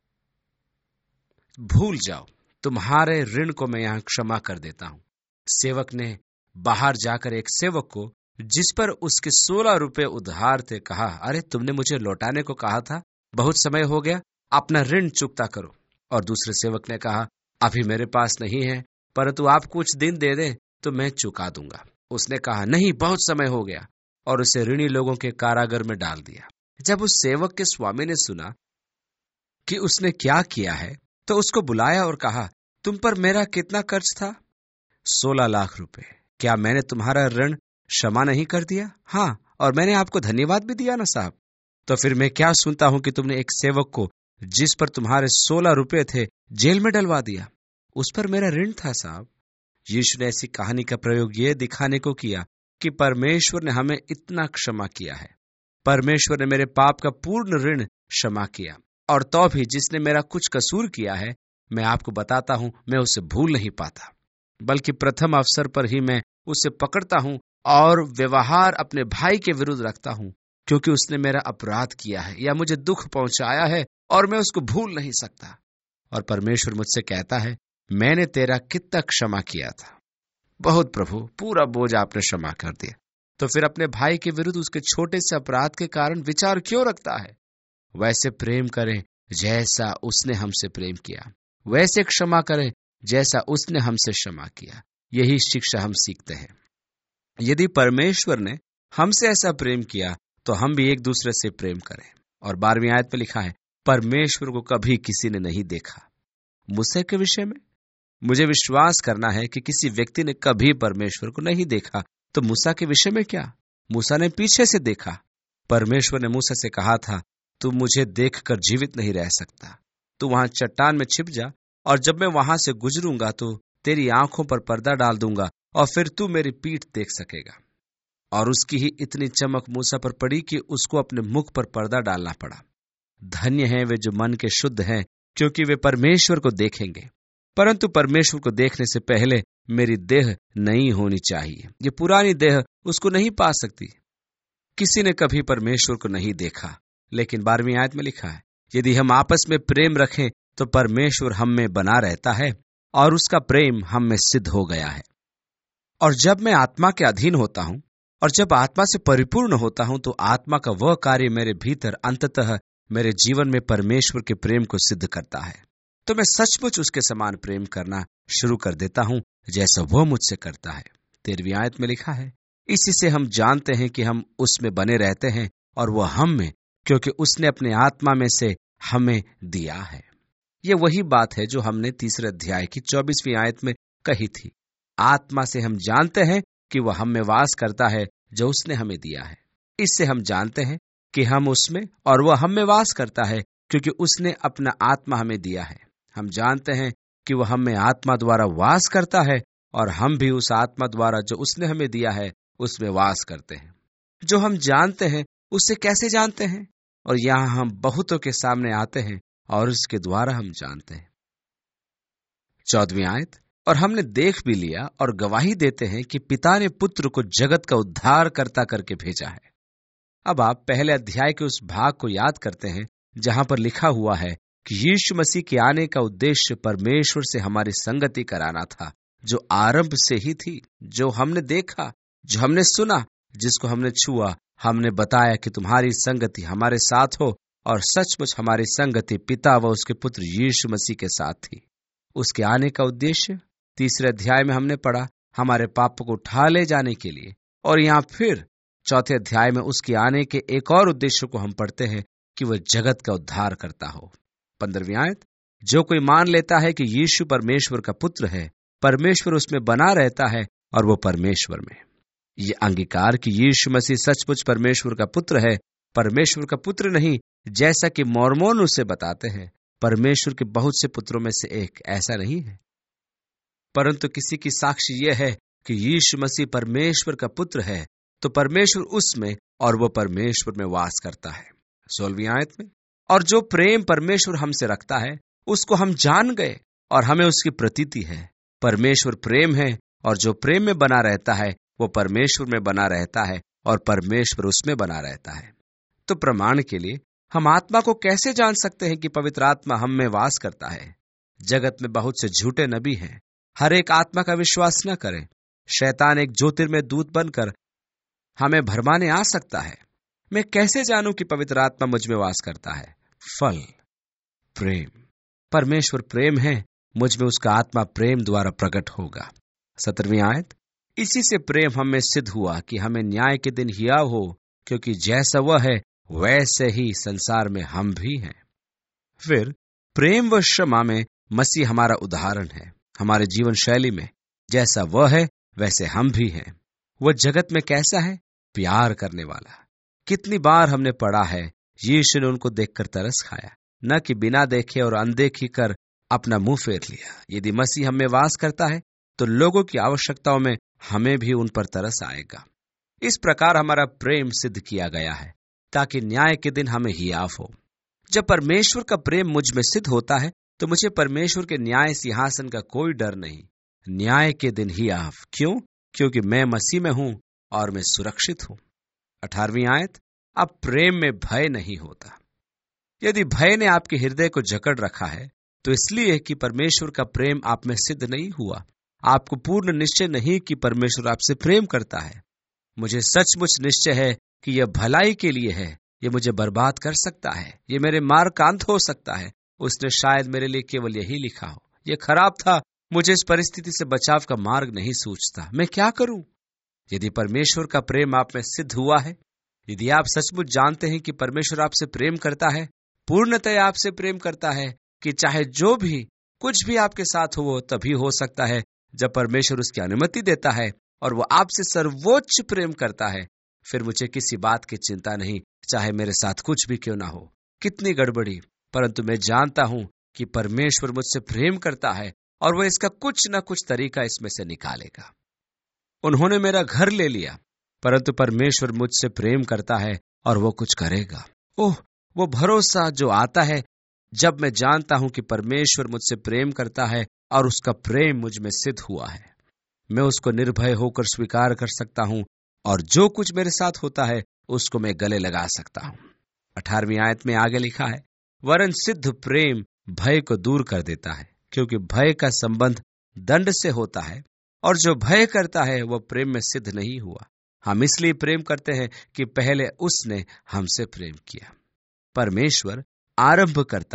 भूल जाओ, तुम्हारे ऋण को मैं यहां क्षमा कर देता हूं। सेवक ने बाहर जाकर एक सेवक को, जिस पर उसके सोलह रुपए उधार थे, कहा, अरे तुमने मुझे लौटाने को कहा था, बहुत समय हो गया, अपना ऋण चुकता करो। और दूसरे सेवक ने कहा, अभी मेरे पास नहीं है, परंतु आप कुछ दिन दे दें तो मैं चुका दूंगा। उसने कहा, नहीं, बहुत समय हो गया, और उसे ऋणी लोगों के कारागार में डाल दिया। जब उस सेवक के स्वामी ने सुना कि उसने क्या किया है, तो उसको बुलाया और कहा, तुम पर मेरा कितना कर्ज था? सोलह लाख रुपए। क्या मैंने तुम्हारा ऋण क्षमा नहीं कर दिया? हाँ, और मैंने आपको धन्यवाद भी दिया ना साहब। तो फिर मैं क्या सुनता हूं कि तुमने एक सेवक को, जिस पर तुम्हारे सोलह रुपए थे, जेल में डलवा दिया। उस पर मेरा ऋण था साहब। यीशु ने ऐसी कहानी का प्रयोग ये दिखाने को किया कि परमेश्वर ने हमें इतना क्षमा किया है। परमेश्वर ने मेरे पाप का पूर्ण ऋण क्षमा किया, और तो भी जिसने मेरा कुछ कसूर किया है, मैं आपको बताता हूं, मैं उसे भूल नहीं पाता, बल्कि प्रथम अवसर पर ही मैं उसे पकड़ता हूं और व्यवहार अपने भाई के विरुद्ध रखता हूं, क्योंकि उसने मेरा अपराध किया है या मुझे दुख पहुंचाया है, और मैं उसको भूल नहीं सकता। और परमेश्वर मुझसे कहता है, मैंने तेरा कितना क्षमा किया था, बहुत प्रभु, पूरा बोझ आपने क्षमा कर दिया। तो फिर अपने भाई के विरुद्ध उसके छोटे से अपराध के कारण विचार क्यों रखता है? वैसे प्रेम करें जैसा उसने हमसे प्रेम किया, वैसे क्षमा करें जैसा उसने हमसे क्षमा किया। यही शिक्षा हम सीखते हैं। यदि परमेश्वर ने हमसे ऐसा प्रेम किया तो हम भी एक दूसरे से प्रेम करें। और बारहवीं आयत में लिखा है, परमेश्वर को कभी किसी ने नहीं देखा। मूसा के विषय में मुझे विश्वास करना है कि किसी व्यक्ति ने कभी परमेश्वर को नहीं देखा। तो मूसा के विषय में क्या? मूसा ने पीछे से देखा। परमेश्वर ने मूसा से कहा था, तू मुझे देखकर जीवित नहीं रह सकता, तू वहां चट्टान में छिप जा, और जब मैं वहां से गुजरूंगा तो तेरी आंखों पर पर्दा डाल दूंगा, और फिर तू मेरी पीठ देख सकेगा। और उसकी ही इतनी चमक मूसा पर पड़ी कि उसको अपने मुख पर पर्दा डालना पड़ा। धन्य हैं वे जो मन के शुद्ध हैं, क्योंकि वे परमेश्वर को देखेंगे। परंतु परमेश्वर को देखने से पहले मेरी देह नई होनी चाहिए। ये पुरानी देह उसको नहीं पा सकती। किसी ने कभी परमेश्वर को नहीं देखा। लेकिन बारहवीं आयत में लिखा है, यदि हम आपस में प्रेम रखें तो परमेश्वर हम में बना रहता है और उसका प्रेम हम में सिद्ध हो गया है। और जब मैं आत्मा के अधीन होता हूं और जब आत्मा से परिपूर्ण होता हूं तो आत्मा का वह कार्य मेरे भीतर अंततः मेरे जीवन में परमेश्वर के प्रेम को सिद्ध करता है। तो मैं सचमुच उसके समान प्रेम करना शुरू कर देता हूं जैसा वह मुझसे करता है। तेरहवीं आयत में लिखा है, इसी से हम जानते हैं कि हम उसमें बने रहते हैं और वह हम में, क्योंकि उसने अपने आत्मा में से हमें दिया है। यह वही बात है जो हमने तीसरे अध्याय की चौबीसवीं आयत में कही थी। आत्मा से हम जानते हैं कि वह हम में वास करता है जो उसने हमें दिया है। इससे हम जानते हैं कि हम उसमें और वह हम में वास करता है, क्योंकि उसने अपना आत्मा हमें दिया है। हम जानते हैं कि वह हम में आत्मा द्वारा वास करता है और हम भी उस आत्मा द्वारा जो उसने हमें दिया है उसमें वास करते हैं। जो हम जानते हैं उससे कैसे जानते हैं? और यहाँ हम बहुतों के सामने आते हैं और उसके द्वारा हम जानते हैं। चौदहवीं आयत, और हमने देख भी लिया और गवाही देते हैं कि पिता ने पुत्र को जगत का उद्धार करता करके भेजा है। अब आप पहले अध्याय के उस भाग को याद करते हैं जहां पर लिखा हुआ है कि यीशु मसीह के आने का उद्देश्य परमेश्वर से हमारी संगति कराना था, जो आरंभ से ही थी, जो हमने देखा, जो हमने सुना, जिसको हमने छुआ। हमने बताया कि तुम्हारी संगति हमारे साथ हो, और सचमुच हमारी संगति पिता व उसके पुत्र यीशु मसीह के साथ थी। उसके आने का उद्देश्य तीसरे अध्याय में हमने पढ़ा, हमारे पापों को उठा ले जाने के लिए। और यहाँ फिर चौथे अध्याय में उसके आने के एक और उद्देश्य को हम पढ़ते हैं कि वह जगत का उद्धार करता हो। पंद्रहवीं आयत, जो कोई मान लेता है कि यीशु परमेश्वर का पुत्र है, परमेश्वर उसमें बना रहता है और वो परमेश्वर में। ये अंगीकार कि यीशु मसीह सचमुच परमेश्वर का पुत्र है, परमेश्वर का पुत्र नहीं जैसा कि मोर्मोन उसे बताते हैं, परमेश्वर के बहुत से पुत्रों में से एक, ऐसा नहीं है, परंतु किसी की साक्षी यह है कि यीशु मसीह परमेश्वर का पुत्र है, तो परमेश्वर उसमें और वो परमेश्वर में वास करता है। सोलहवीं आयत में, और जो प्रेम परमेश्वर हमसे रखता है उसको हम जान गए और हमें उसकी प्रतीति है। परमेश्वर प्रेम है और जो प्रेम में बना रहता है वो परमेश्वर में बना रहता है और परमेश्वर उसमें बना रहता है। तो प्रमाण के लिए हम आत्मा को कैसे जान सकते हैं कि पवित्र आत्मा हम में वास करता है? जगत में बहुत से झूठे नबी हैं। हर एक आत्मा का विश्वास न करें। शैतान एक ज्योतिर्मय दूत बनकर हमें भरमाने आ सकता है। मैं कैसे जानूं कि पवित्र आत्मा मुझ में वास करता है? फल, प्रेम। परमेश्वर प्रेम है, मुझ में उसका आत्मा प्रेम द्वारा प्रकट होगा। सत्रहवीं आयत, इसी से प्रेम हम में सिद्ध हुआ कि हमें न्याय के दिन हियाव हो, क्योंकि जैसा वह है वैसे ही संसार में हम भी हैं। फिर प्रेम व क्षमा में मसीह हमारा उदाहरण है। हमारे जीवन शैली में जैसा वह है वैसे हम भी हैं। वह जगत में कैसा है? प्यार करने वाला। कितनी बार हमने पढ़ा है, यीशु ने उनको देखकर तरस खाया, न कि बिना देखे और अनदेखी कर अपना मुंह फेर लिया। यदि मसीह हम में वास करता है तो लोगों की आवश्यकताओं में हमें भी उन पर तरस आएगा। इस प्रकार हमारा प्रेम सिद्ध किया गया है ताकि न्याय के दिन हमें हियाव हो। जब परमेश्वर का प्रेम मुझ में सिद्ध होता है तो मुझे परमेश्वर के न्याय सिंहासन का कोई डर नहीं। न्याय के दिन हियाव क्यों? क्योंकि मैं मसीह में हूं और मैं सुरक्षित हूं। अठारहवीं आयत, अब प्रेम में भय नहीं होता। यदि भय ने आपके हृदय को जकड़ रखा है तो इसलिए कि परमेश्वर का प्रेम आप में सिद्ध नहीं हुआ। आपको पूर्ण निश्चय नहीं कि परमेश्वर आपसे प्रेम करता है। मुझे सचमुच निश्चय है कि यह भलाई के लिए है। यह मुझे बर्बाद कर सकता है, यह मेरे मार्ग का अंत हो सकता है। उसने शायद मेरे लिए केवल यही लिखा हो। यह खराब था, मुझे इस परिस्थिति से बचाव का मार्ग नहीं सूझता। मैं क्या करूं? यदि परमेश्वर का प्रेम आप में सिद्ध हुआ है, यदि आप सचमुच जानते हैं कि परमेश्वर आपसे प्रेम करता है, पूर्णतः आपसे प्रेम करता है, कि चाहे जो भी कुछ भी आपके साथ हो वो तभी हो सकता है जब परमेश्वर उसकी अनुमति देता है, और वो आपसे सर्वोच्च प्रेम करता है, फिर मुझे किसी बात की चिंता नहीं, चाहे मेरे साथ कुछ भी क्यों ना हो, कितनी गड़बड़ी, परंतु मैं जानता हूं कि परमेश्वर मुझसे प्रेम करता है और वो इसका कुछ न कुछ तरीका इसमें से निकालेगा। उन्होंने मेरा घर ले लिया, परंतु परमेश्वर मुझसे प्रेम करता है और वो कुछ करेगा। ओह, वो भरोसा जो आता है जब मैं जानता हूं कि परमेश्वर मुझसे प्रेम करता है और उसका प्रेम मुझ में सिद्ध हुआ है। मैं उसको निर्भय होकर स्वीकार कर सकता हूं और जो कुछ मेरे साथ होता है उसको मैं गले लगा सकता हूं। अठारहवीं आयत में आगे लिखा है, वरन सिद्ध प्रेम भय को दूर कर देता है, क्योंकि भय का संबंध दंड से होता है, और जो भय करता है वह प्रेम में सिद्ध नहीं हुआ। हम इसलिए प्रेम करते हैं कि पहले उसने हमसे प्रेम किया। परमेश्वर आरंभ करता है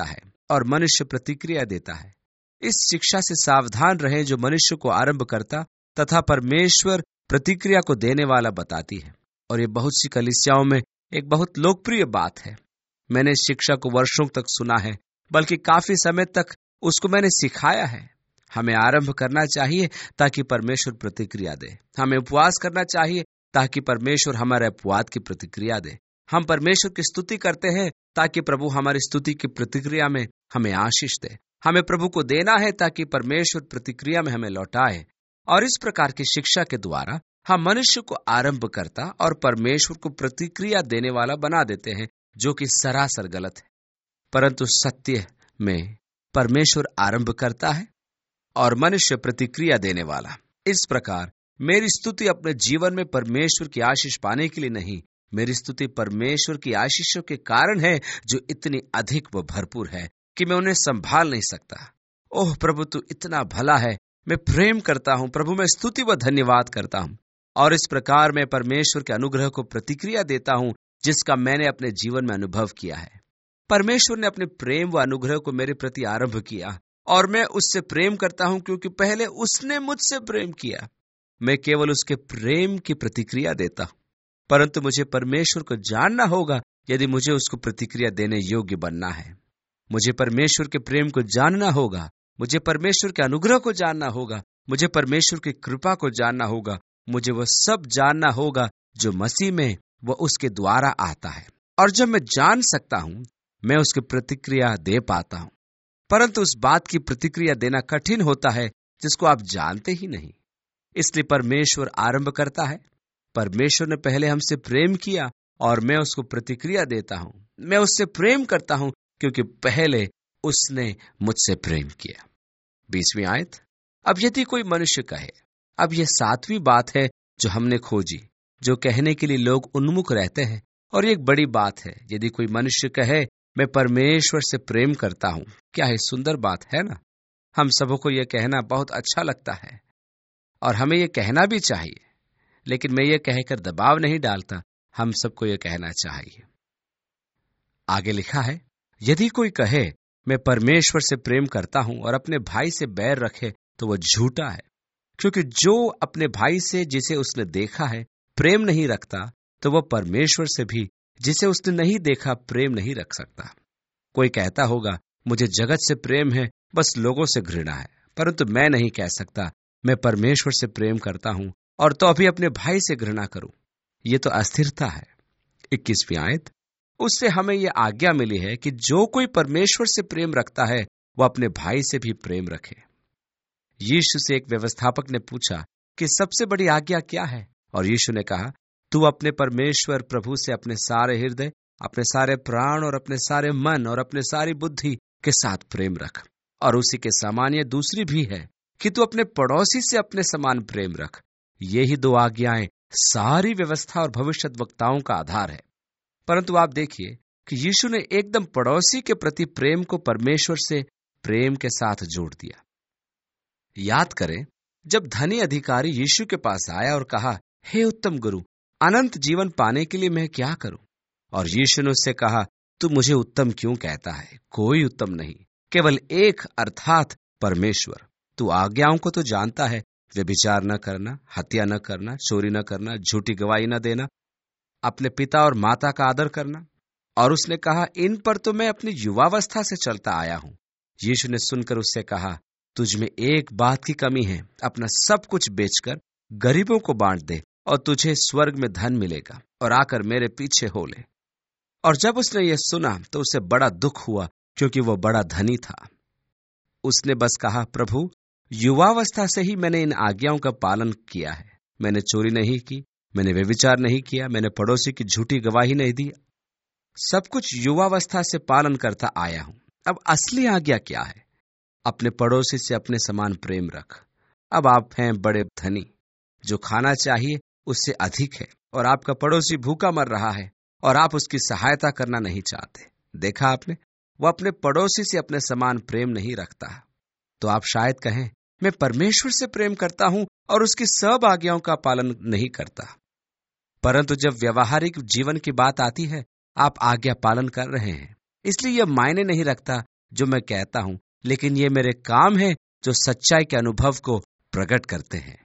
और मनुष्य प्रतिक्रिया देता है। इस शिक्षा से सावधान रहें जो मनुष्य को आरंभ करता तथा परमेश्वर प्रतिक्रिया को देने वाला बताती है। और ये बहुत सी कलीसियाओं में एक बहुत लोकप्रिय बात है। मैंने इस शिक्षा को वर्षों तक सुना है, बल्कि काफी समय तक उसको मैंने सिखाया है। हमें आरंभ करना चाहिए ताकि परमेश्वर प्रतिक्रिया दे। हमें उपवास करना चाहिए ताकि परमेश्वर हमारे अपवाद की प्रतिक्रिया दे। हम परमेश्वर की स्तुति करते हैं ताकि प्रभु हमारी स्तुति की प्रतिक्रिया में हमें आशीष दे। हमें प्रभु को देना है ताकि परमेश्वर प्रतिक्रिया में हमें लौटाए। और इस प्रकार की शिक्षा के द्वारा हम मनुष्य को आरंभ करता और परमेश्वर को प्रतिक्रिया देने वाला बना देते हैं, जो कि सरासर गलत है। परंतु सत्य में परमेश्वर आरंभ करता है और मनुष्य प्रतिक्रिया देने वाला। इस प्रकार मेरी स्तुति अपने जीवन में परमेश्वर की आशीष पाने के लिए नहीं, मेरी स्तुति परमेश्वर की आशीषों के कारण है, जो इतनी अधिक व भरपूर है कि मैं उन्हें संभाल नहीं सकता। ओह प्रभु, तू इतना भला है। मैं प्रेम करता हूँ प्रभु, मैं स्तुति व धन्यवाद करता हूँ। और इस प्रकार मैं परमेश्वर के अनुग्रह को प्रतिक्रिया देता हूँ, जिसका मैंने अपने जीवन में अनुभव किया है। परमेश्वर ने अपने प्रेम व अनुग्रह को मेरे प्रति आरंभ किया और मैं उससे प्रेम करता हूँ, क्योंकि पहले उसने मुझसे प्रेम किया। मैं केवल उसके प्रेम की प्रतिक्रिया देता हूँ, परंतु मुझे परमेश्वर को जानना होगा यदि मुझे उसको प्रतिक्रिया देने योग्य बनना है। मुझे परमेश्वर के प्रेम को जानना होगा, मुझे परमेश्वर के अनुग्रह को जानना होगा, मुझे परमेश्वर की कृपा को जानना होगा, मुझे वह सब जानना होगा जो मसीह में व उसके द्वारा आता है। और जब मैं जान सकता हूँ, मैं उसकी प्रतिक्रिया दे पाता हूँ। परंतु उस बात की प्रतिक्रिया देना कठिन होता है जिसको आप जानते ही नहीं। इसलिए परमेश्वर आरंभ करता है। परमेश्वर ने पहले हमसे प्रेम किया और मैं उसको प्रतिक्रिया देता हूँ। मैं उससे प्रेम करता हूँ क्योंकि पहले उसने मुझसे प्रेम किया। बीसवीं आयत। अब यदि कोई मनुष्य कहे, अब यह सातवीं बात है जो हमने खोजी, जो कहने के लिए लोग उन्मुख रहते हैं, और ये एक बड़ी बात है। यदि कोई मनुष्य कहे मैं परमेश्वर से प्रेम करता हूँ, क्या है सुंदर बात है ना। हम सबों को यह कहना बहुत अच्छा लगता है और हमें यह कहना भी चाहिए, लेकिन मैं ये कहकर दबाव नहीं डालता, हम सबको ये कहना चाहिए। आगे लिखा है, यदि कोई कहे मैं परमेश्वर से प्रेम करता हूं और अपने भाई से बैर रखे तो वह झूठा है, क्योंकि जो अपने भाई से जिसे उसने देखा है प्रेम नहीं रखता, तो वह परमेश्वर से भी जिसे उसने नहीं देखा प्रेम नहीं रख सकता। कोई कहता होगा मुझे जगत से प्रेम है, बस लोगों से घृणा है, परंतु मैं नहीं कह सकता मैं परमेश्वर से प्रेम करता हूं और तो अभी अपने भाई से घृणा करूं। ये तो अस्थिरता है। इक्कीसवीं आयत। उससे हमें यह आज्ञा मिली है कि जो कोई परमेश्वर से प्रेम रखता है वह अपने भाई से भी प्रेम रखे। यीशु से एक व्यवस्थापक ने पूछा कि सबसे बड़ी आज्ञा क्या है, और यीशु ने कहा, तू अपने परमेश्वर प्रभु से अपने सारे हृदय, अपने सारे प्राण और अपने सारे मन और अपने सारी बुद्धि के साथ प्रेम रख। और उसी के समान ये दूसरी भी है कि तू अपने पड़ोसी से अपने समान प्रेम रख। ये ही दो आज्ञाएं सारी व्यवस्था और भविष्यद्वक्ताओं का आधार है। परंतु आप देखिए कि यीशु ने एकदम पड़ोसी के प्रति प्रेम को परमेश्वर से प्रेम के साथ जोड़ दिया। याद करें, जब धनी अधिकारी यीशु के पास आया और कहा, हे उत्तम गुरु, अनंत जीवन पाने के लिए मैं क्या करूं? और यीशु ने उससे कहा, तू मुझे उत्तम क्यों कहता है? कोई उत्तम नहीं, केवल एक, अर्थात परमेश्वर। तू आज्ञाओं को तो जानता है, व्यभिचार न करना, हत्या न करना, चोरी न करना, झूठी गवाही न देना, अपने पिता और माता का आदर करना। और उसने कहा, इन पर तो मैं अपनी युवावस्था से चलता आया हूं। यीशु ने सुनकर उससे कहा, तुझ में एक बात की कमी है, अपना सब कुछ बेचकर गरीबों को बांट दे और तुझे स्वर्ग में धन मिलेगा, और आकर मेरे पीछे हो ले। और जब उसने ये सुना तो उसे बड़ा दुख हुआ, क्योंकि वह बड़ा धनी था। उसने बस कहा, प्रभु, युवावस्था से ही मैंने इन आज्ञाओं का पालन किया है। मैंने चोरी नहीं की, मैंने व्यभिचार नहीं किया, मैंने पड़ोसी की झूठी गवाही नहीं दी, सब कुछ युवावस्था से पालन करता आया हूं। अब असली आज्ञा क्या है? अपने पड़ोसी से अपने समान प्रेम रख। अब आप हैं बड़े धनी, जो खाना चाहिए उससे अधिक है, और आपका पड़ोसी भूखा मर रहा है और आप उसकी सहायता करना नहीं चाहते। देखा आपने, वो अपने पड़ोसी से अपने समान प्रेम नहीं रखता। तो आप शायद कहें, मैं परमेश्वर से प्रेम करता हूं और उसकी सब आज्ञाओं का पालन नहीं करता। परंतु जब व्यवहारिक जीवन की बात आती है, आप आज्ञा पालन कर रहे हैं, इसलिए यह मायने नहीं रखता जो मैं कहता हूं, लेकिन ये मेरे काम हैं जो सच्चाई के अनुभव को प्रकट करते हैं।